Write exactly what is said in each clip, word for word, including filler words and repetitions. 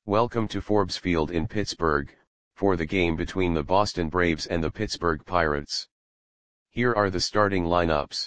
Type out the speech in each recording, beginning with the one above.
Welcome to Forbes Field in Pittsburgh, for the game between the Boston Braves and the Pittsburgh Pirates. Here are the starting lineups.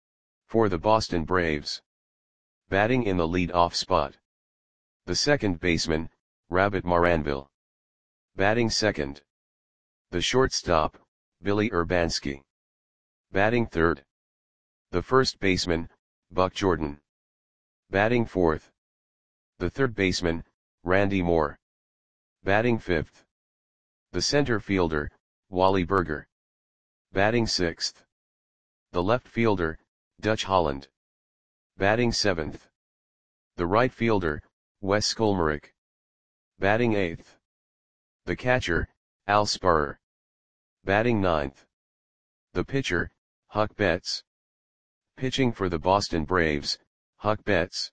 For the Boston Braves. Batting in the lead-off spot. The second baseman, Rabbit Maranville. Batting second. The shortstop, Billy Urbanski. Batting third. The first baseman, Buck Jordan. Batting fourth. The third baseman, Randy Moore. Batting fifth. The center fielder, Wally Berger. Batting sixth. The left fielder, Dutch Holland. Batting seventh. The right fielder, Wes Skolmarek. Batting eighth. The catcher, Al Sparrer. Batting ninth. The pitcher, Huck Betts. Pitching for the Boston Braves, Huck Betts.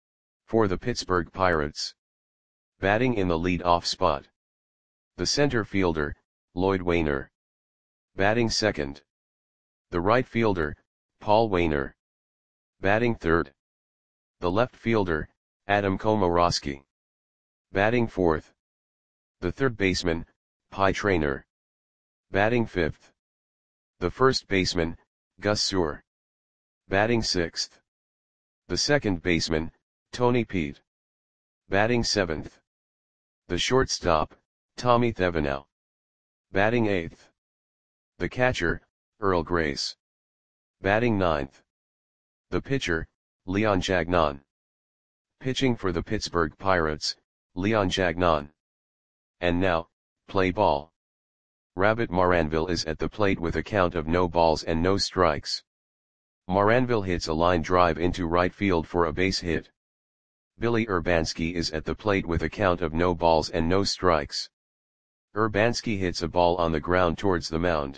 For the Pittsburgh Pirates. Batting in the lead-off spot. The center fielder, Lloyd Wainer. Batting second. The right fielder, Paul Wainer. Batting third. The left fielder, Adam Komoroski. Batting fourth. The third baseman, Pie Traynor. Batting fifth. The first baseman, Gus Sewell. Batting sixth. The second baseman, Tony Peete. Batting seventh. The shortstop, Tommy Thevenot. Batting eighth. The catcher, Earl Grace. Batting ninth. The pitcher, Leon Jagnon. Pitching for the Pittsburgh Pirates, Leon Jagnon. And now, play ball. Rabbit Maranville is at the plate with a count of no balls and no strikes. Maranville hits a line drive into right field for a base hit. Billy Urbanski is at the plate with a count of no balls and no strikes. Urbanski hits a ball on the ground towards the mound.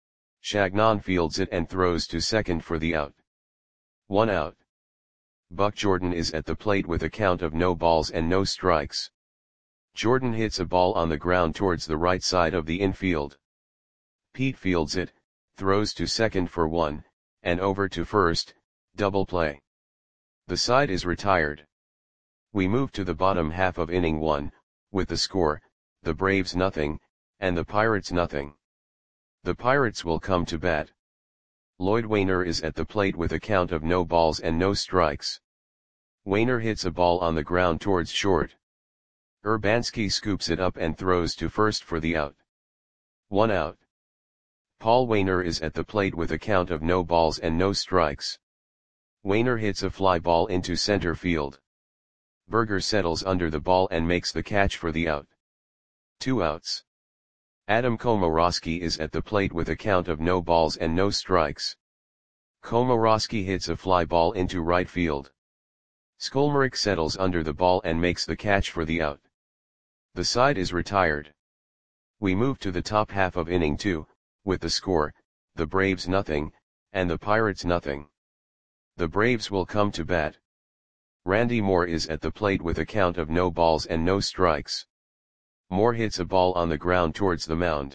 Jagnon fields it and throws to second for the out. One out. Buck Jordan is at the plate with a count of no balls and no strikes. Jordan hits a ball on the ground towards the right side of the infield. Peete fields it, throws to second for one, and over to first, double play. The side is retired. We move to the bottom half of inning one, with the score, the Braves nothing, and the Pirates nothing. The Pirates will come to bat. Lloyd Wainer is at the plate with a count of no balls and no strikes. Wainer hits a ball on the ground towards short. Urbanski scoops it up and throws to first for the out. One out. Paul Wainer is at the plate with a count of no balls and no strikes. Wainer hits a fly ball into center field. Berger settles under the ball and makes the catch for the out. Two outs. Adam Komoroski is at the plate with a count of no balls and no strikes. Komoroski hits a fly ball into right field. Skolmarek settles under the ball and makes the catch for the out. The side is retired. We move to the top half of inning two, with the score, the Braves nothing, and the Pirates nothing. The Braves will come to bat. Randy Moore is at the plate with a count of no balls and no strikes. Moore hits a ball on the ground towards the mound.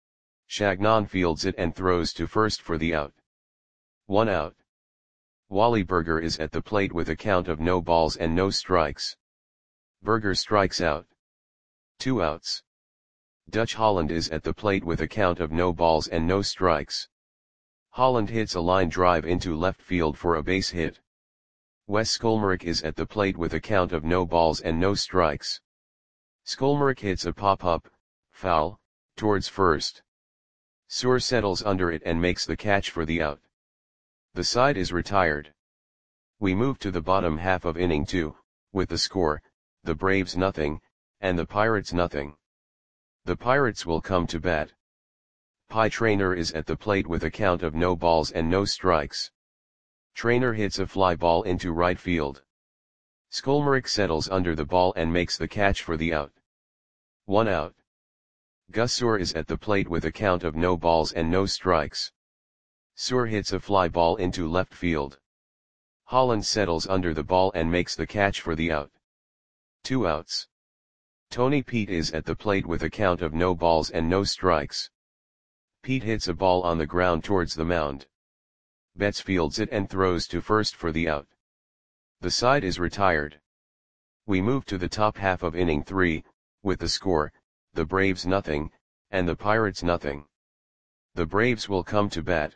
Jagnon fields it and throws to first for the out. One out. Wally Berger is at the plate with a count of no balls and no strikes. Berger strikes out. Two outs. Dutch Holland is at the plate with a count of no balls and no strikes. Holland hits a line drive into left field for a base hit. Wes Skolmarek is at the plate with a count of no balls and no strikes. Skolmarek hits a pop-up, foul, towards first. Sewell settles under it and makes the catch for the out. The side is retired. We move to the bottom half of inning two, with the score, the Braves nothing, and the Pirates nothing. The Pirates will come to bat. Pie Traynor is at the plate with a count of no balls and no strikes. Traynor hits a fly ball into right field. Skolmarek settles under the ball and makes the catch for the out. One out. Gus Sewell is at the plate with a count of no balls and no strikes. Sewell hits a fly ball into left field. Holland settles under the ball and makes the catch for the out. Two outs. Tony Peete is at the plate with a count of no balls and no strikes. Peete hits a ball on the ground towards the mound. Betts fields it and throws to first for the out. The side is retired. We move to the top half of inning three, with the score, the Braves nothing, and the Pirates nothing. The Braves will come to bat.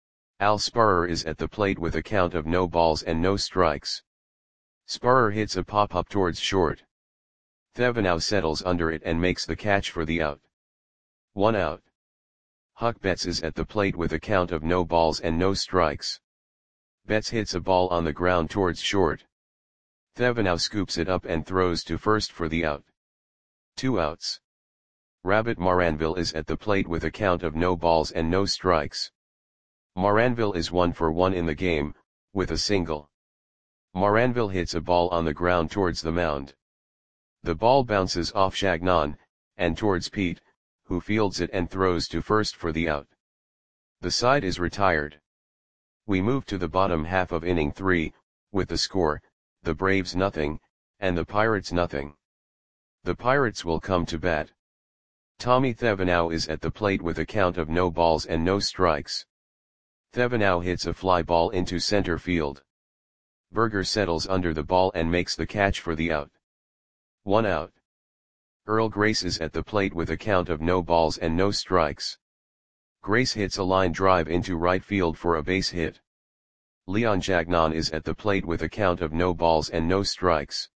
Al Sparrer is at the plate with a count of no balls and no strikes. Sparrer hits a pop-up towards short. Thevenot settles under it and makes the catch for the out. One out. Huck Betts is at the plate with a count of no balls and no strikes. Betts hits a ball on the ground towards short. Thevenot scoops it up and throws to first for the out. Two outs. Rabbit Maranville is at the plate with a count of no balls and no strikes. Maranville is one for one in the game, with a single. Maranville hits a ball on the ground towards the mound. The ball bounces off Chagnon, and towards Pete, who fields it and throws to first for the out. The side is retired. We move to the bottom half of inning three, with the score, the Braves nothing, and the Pirates nothing. The Pirates will come to bat. Tommy Thevenot is at the plate with a count of no balls and no strikes. Thevenot hits a fly ball into center field. Berger settles under the ball and makes the catch for the out. One out. Earl Grace is at the plate with a count of no balls and no strikes. Grace hits a line drive into right field for a base hit. Leon Chagnon is at the plate with a count of no balls and no strikes.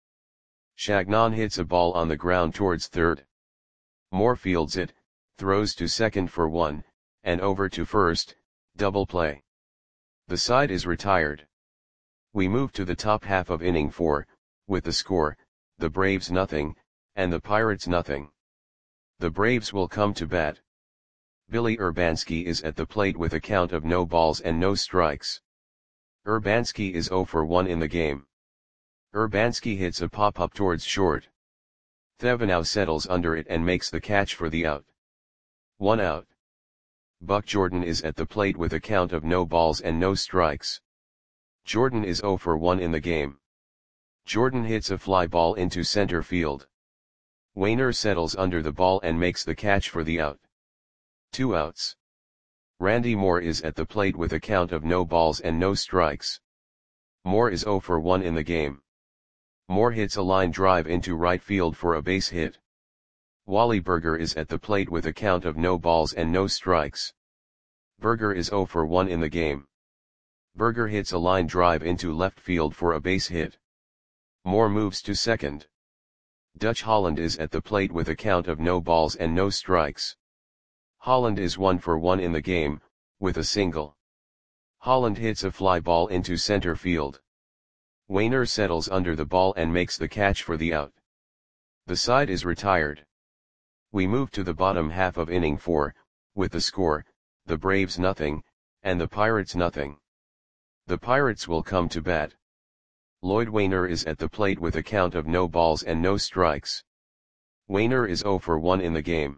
Chagnon hits a ball on the ground towards third. Moore fields it, throws to second for one, and over to first, double play. The side is retired. We move to the top half of inning four, with the score, the Braves nothing, and the Pirates nothing. The Braves will come to bat. Billy Urbanski is at the plate with a count of no balls and no strikes. Urbanski is zero for one in the game. Urbanski hits a pop-up towards short. Thevenot settles under it and makes the catch for the out. One out. Buck Jordan is at the plate with a count of no balls and no strikes. Jordan is zero for one in the game. Jordan hits a fly ball into center field. Wainer settles under the ball and makes the catch for the out. Two outs. Randy Moore is at the plate with a count of no balls and no strikes. Moore is zero for one in the game. Moore hits a line drive into right field for a base hit. Wally Berger is at the plate with a count of no balls and no strikes. Berger is zero for one in the game. Berger hits a line drive into left field for a base hit. Moore moves to second. Dutch Holland is at the plate with a count of no balls and no strikes. Holland is one for one in the game, with a single. Holland hits a fly ball into center field. Wainer settles under the ball and makes the catch for the out. The side is retired. We move to the bottom half of inning four, with the score, the Braves nothing, and the Pirates nothing. The Pirates will come to bat. Lloyd Wainer is at the plate with a count of no balls and no strikes. Wainer is zero for one in the game.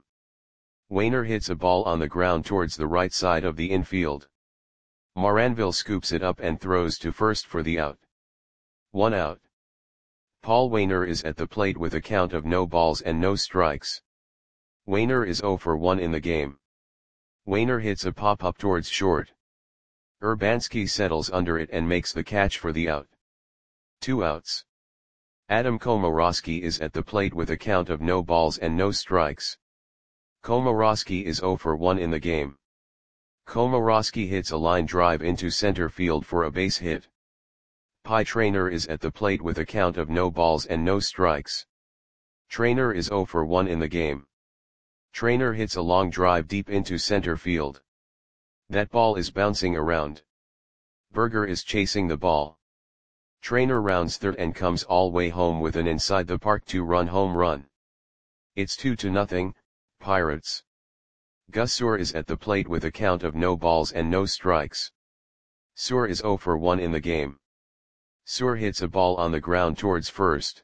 Wainer hits a ball on the ground towards the right side of the infield. Maranville scoops it up and throws to first for the out. One out. Paul Wainer is at the plate with a count of no balls and no strikes. Wainer is zero for one in the game. Wainer hits a pop-up towards short. Urbanski settles under it and makes the catch for the out. Two outs. Adam Komorowski is at the plate with a count of no balls and no strikes. Komorowski is zero for one in the game. Komorowski hits a line drive into center field for a base hit. Pie Traynor is at the plate with a count of no balls and no strikes. Traynor is zero for one in the game. Traynor hits a long drive deep into center field. That ball is bouncing around. Berger is chasing the ball. Traynor rounds third and comes all way home with an inside the park two-run home run. It's two to nothing, Pirates. Gus Suhr is at the plate with a count of no balls and no strikes. Suhr is zero for one in the game. Suhr hits a ball on the ground towards first.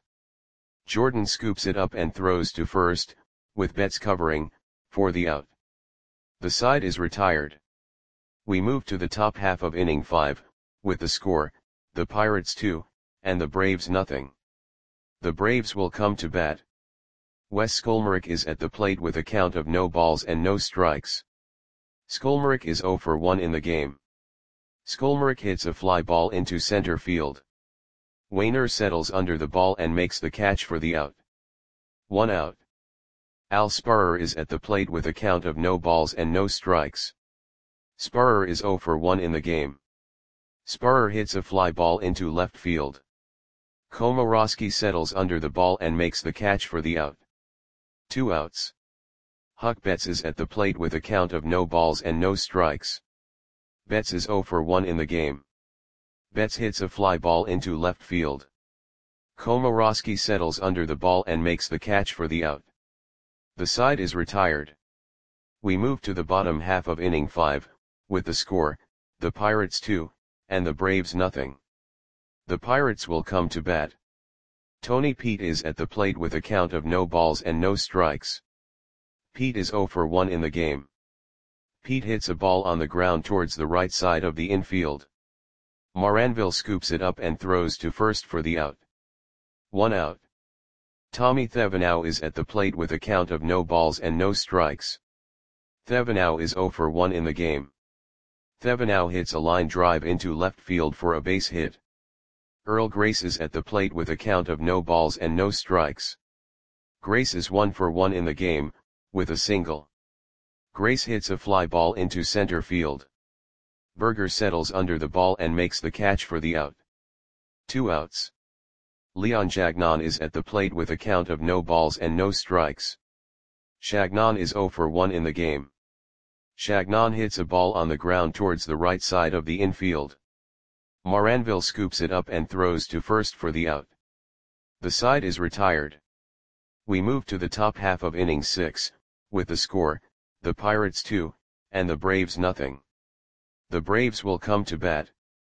Jordan scoops it up and throws to first, with Betts covering, for the out. The side is retired. We move to the top half of inning five, with the score, the Pirates two, and the Braves nothing. The Braves will come to bat. Wes Skolmerick is at the plate with a count of no balls and no strikes. Skolmerick is zero for one in the game. Skolmerick hits a fly ball into center field. Wayner settles under the ball and makes the catch for the out. One out. Al Spurrer is at the plate with a count of no balls and no strikes. Spurrer is zero for one in the game. Spurrer hits a fly ball into left field. Komorowski settles under the ball and makes the catch for the out. Two outs. Huck Betts is at the plate with a count of no balls and no strikes. Betts is zero for one in the game. Betts hits a fly ball into left field. Komorowski settles under the ball and makes the catch for the out. The side is retired. We move to the bottom half of inning five, with the score, the Pirates two, and the Braves nothing. The Pirates will come to bat. Tony Pete is at the plate with a count of no balls and no strikes. Pete is zero for one in the game. Pete hits a ball on the ground towards the right side of the infield. Moranville scoops it up and throws to first for the out. One out. Tommy Thevenot is at the plate with a count of no balls and no strikes. Thevenot is zero for one in the game. Thevenot hits a line drive into left field for a base hit. Earl Grace is at the plate with a count of no balls and no strikes. Grace is one for one in the game, with a single. Grace hits a fly ball into center field. Berger settles under the ball and makes the catch for the out. Two outs. Leon Chagnon is at the plate with a count of no balls and no strikes. Chagnon is zero for one in the game. Chagnon hits a ball on the ground towards the right side of the infield. Moranville scoops it up and throws to first for the out. The side is retired. We move to the top half of inning six, with the score, the Pirates two, and the Braves nothing. The Braves will come to bat.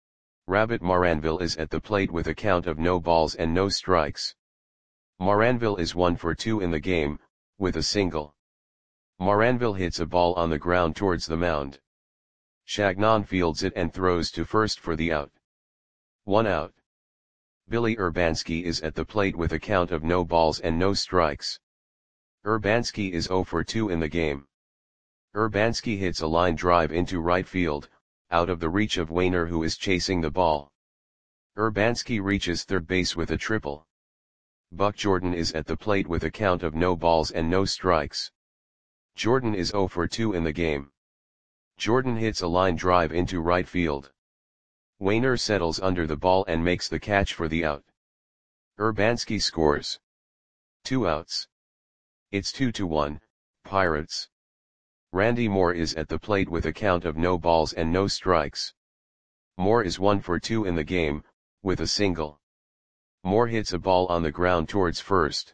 Rabbit Moranville is at the plate with a count of no balls and no strikes. Moranville is one for two in the game, with a single. Moranville hits a ball on the ground towards the mound. Chagnon fields it and throws to first for the out. One out. Billy Urbanski is at the plate with a count of no balls and no strikes. Urbanski is zero for two in the game. Urbanski hits a line drive into right field, out of the reach of Wayner, who is chasing the ball. Urbanski reaches third base with a triple. Buck Jordan is at the plate with a count of no balls and no strikes. Jordan is zero for two in the game. Jordan hits a line drive into right field. Wayner settles under the ball and makes the catch for the out. Urbanski scores. Two outs. It's two to one, Pirates. Randy Moore is at the plate with a count of no balls and no strikes. Moore is one for two in the game, with a single. Moore hits a ball on the ground towards first.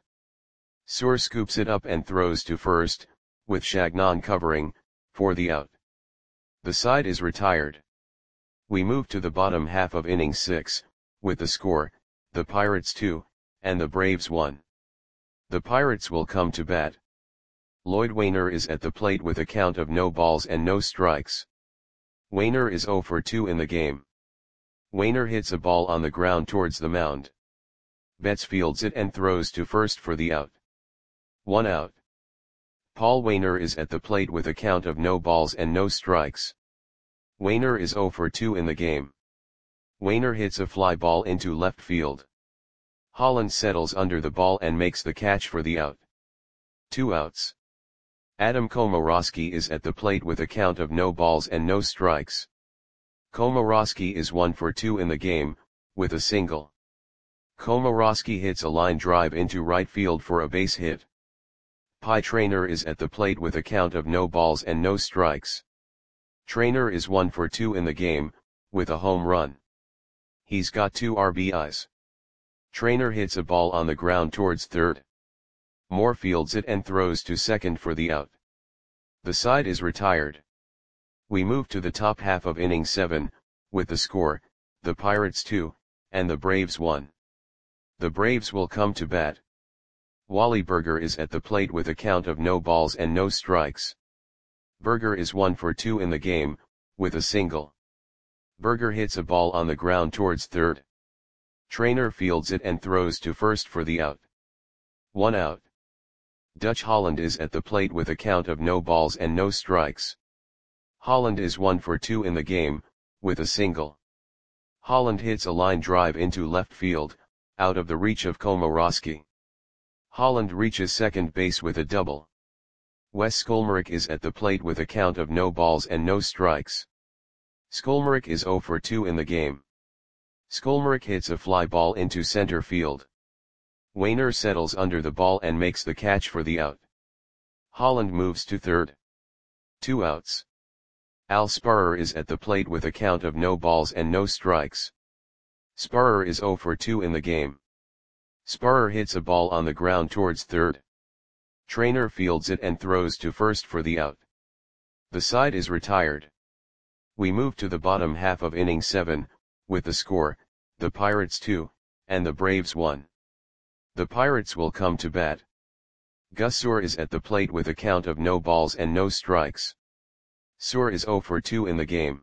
Suhr scoops it up and throws to first, with Chagnon covering, for the out. The side is retired. We move to the bottom half of inning six, with the score, the Pirates two, and the Braves one. The Pirates will come to bat. Lloyd Wayner is at the plate with a count of no balls and no strikes. Wayner is zero for two in the game. Wayner hits a ball on the ground towards the mound. Betts fields it and throws to first for the out. One out. Paul Wayner is at the plate with a count of no balls and no strikes. Wayner is zero for two in the game. Wayner hits a fly ball into left field. Holland settles under the ball and makes the catch for the out. Two outs. Adam Komorowski is at the plate with a count of no balls and no strikes. Komorowski is one for two in the game, with a single. Komorowski hits a line drive into right field for a base hit. Pie Traynor is at the plate with a count of no balls and no strikes. Traynor is one for two in the game, with a home run. He's got two R B Is. Traynor hits a ball on the ground towards third. Moore fields it and throws to second for the out. The side is retired. We move to the top half of inning seven, with the score, the Pirates two, and the Braves one. The Braves will come to bat. Wally Berger is at the plate with a count of no balls and no strikes. Berger is one for two in the game, with a single. Berger hits a ball on the ground towards third. Traynor fields it and throws to first for the out. One out. Dutch Holland is at the plate with a count of no balls and no strikes. Holland is one for two in the game, with a single. Holland hits a line drive into left field, out of the reach of Komorowski. Holland reaches second base with a double. Wes Skolmarek is at the plate with a count of no balls and no strikes. Skolmarek is zero for two in the game. Skolmarek hits a fly ball into center field. Wainer settles under the ball and makes the catch for the out. Holland moves to third. Two outs. Al Sparrer is at the plate with a count of no balls and no strikes. Sparrer is zero for two in the game. Sparrer hits a ball on the ground towards third. Trainer fields it and throws to first for the out. The side is retired. We move to the bottom half of inning seven, with the score, the Pirates two, and the Braves one. The Pirates will come to bat. Gus Suhr is at the plate with a count of no balls and no strikes. Suhr is zero for two in the game.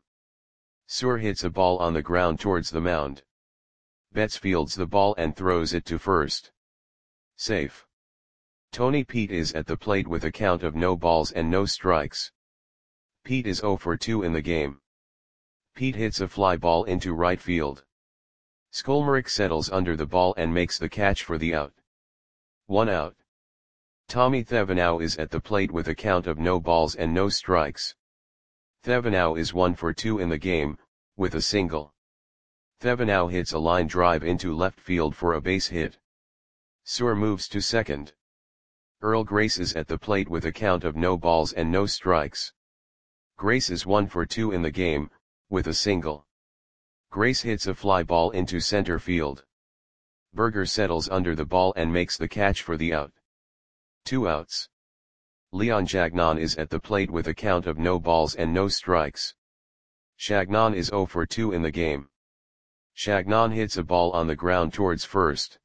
Suhr hits a ball on the ground towards the mound. Betts fields the ball and throws it to first. Safe. Tony Pete is at the plate with a count of no balls and no strikes. Pete is zero for two in the game. Pete hits a fly ball into right field. Skolmarek settles under the ball and makes the catch for the out. One out. Tommy Thevenot is at the plate with a count of no balls and no strikes. Thevenot is one for two in the game, with a single. Thevenot hits a line drive into left field for a base hit. Suhr moves to second. Earl Grace is at the plate with a count of no balls and no strikes. Grace is one for two in the game, with a single. Grace hits a fly ball into center field. Berger settles under the ball and makes the catch for the out. Two outs. Leon Chagnon is at the plate with a count of no balls and no strikes. Chagnon is zero for two in the game. Chagnon hits a ball on the ground towards first.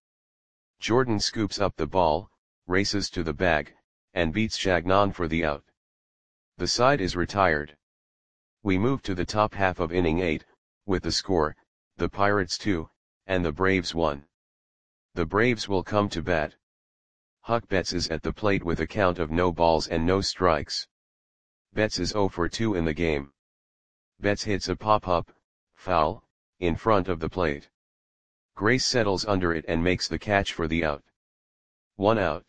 Jordan scoops up the ball, races to the bag, and beats Chagnon for the out. The side is retired. We move to the top half of inning eight, with the score, the Pirates two, and the Braves one. The Braves will come to bat. Huck Betts is at the plate with a count of no balls and no strikes. Betts is zero for two in the game. Betts hits a pop-up, foul, in front of the plate. Grace settles under it and makes the catch for the out. One out.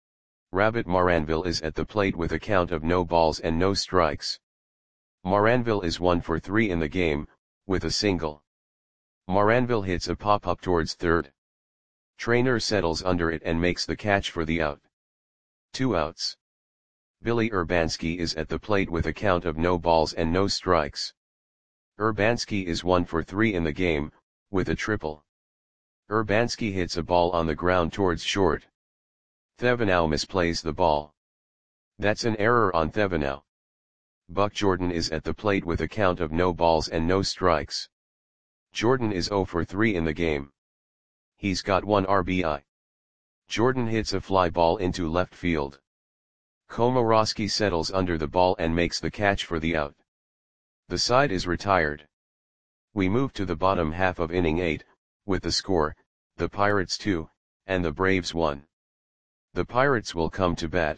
Rabbit Maranville is at the plate with a count of no balls and no strikes. Maranville is one for three in the game, with a single. Maranville hits a pop-up towards third. Trainer settles under it and makes the catch for the out. Two outs. Billy Urbanski is at the plate with a count of no balls and no strikes. Urbanski is one for three in the game, with a triple. Urbanski hits a ball on the ground towards short. Thevenot misplays the ball. That's an error on Thevenot. Buck Jordan is at the plate with a count of no balls and no strikes. Jordan is zero for three in the game. He's got one R B I. Jordan hits a fly ball into left field. Komorowski settles under the ball and makes the catch for the out. The side is retired. We move to the bottom half of inning eight, with the score, the Pirates two, and the Braves one. The Pirates will come to bat.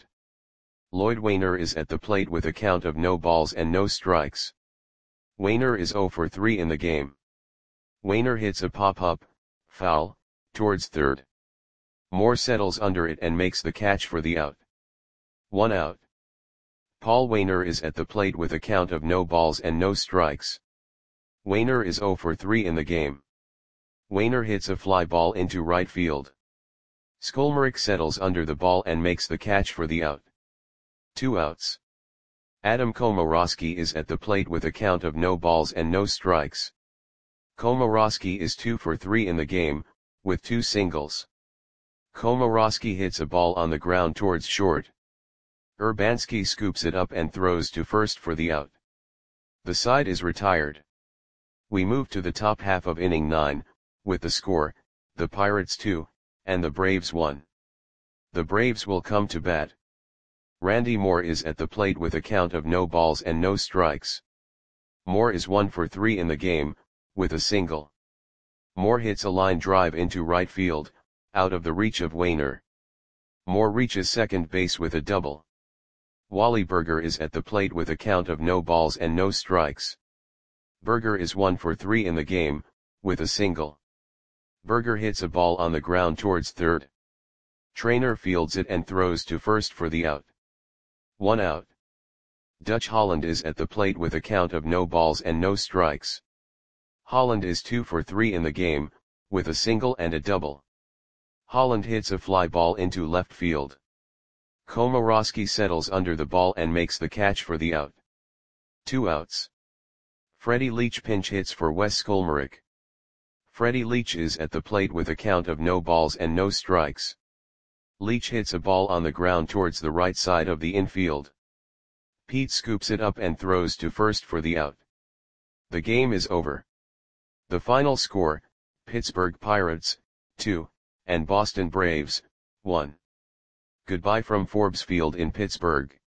Lloyd Wainer is at the plate with a count of no balls and no strikes. Wainer is zero for three in the game. Wainer hits a pop-up, foul, towards third. Moore settles under it and makes the catch for the out. One out. Paul Wainer is at the plate with a count of no balls and no strikes. Wainer is zero for three in the game. Wainer hits a fly ball into right field. Skolmarek settles under the ball and makes the catch for the out. Two outs. Adam Komorowski is at the plate with a count of no balls and no strikes. Komorowski is two for three in the game, with two singles. Komorowski hits a ball on the ground towards short. Urbanski scoops it up and throws to first for the out. The side is retired. We move to the top half of inning nine, with the score, the Pirates two, and the Braves one. The Braves will come to bat. Randy Moore is at the plate with a count of no balls and no strikes. Moore is one for three in the game, with a single. Moore hits a line drive into right field, out of the reach of Wainer. Moore reaches second base with a double. Wally Berger is at the plate with a count of no balls and no strikes. Berger is one for three in the game, with a single. Berger hits a ball on the ground towards third. Trainer fields it and throws to first for the out. One out. Dutch Holland is at the plate with a count of no balls and no strikes. Holland is two for three in the game, with a single and a double. Holland hits a fly ball into left field. Komorowski settles under the ball and makes the catch for the out. Two outs. Freddie Leach pinch hits for Wes Skolmarek. Freddie Leach is at the plate with a count of no balls and no strikes. Leach hits a ball on the ground towards the right side of the infield. Pete scoops it up and throws to first for the out. The game is over. The final score, Pittsburgh Pirates, two, and Boston Braves, one. Goodbye from Forbes Field in Pittsburgh.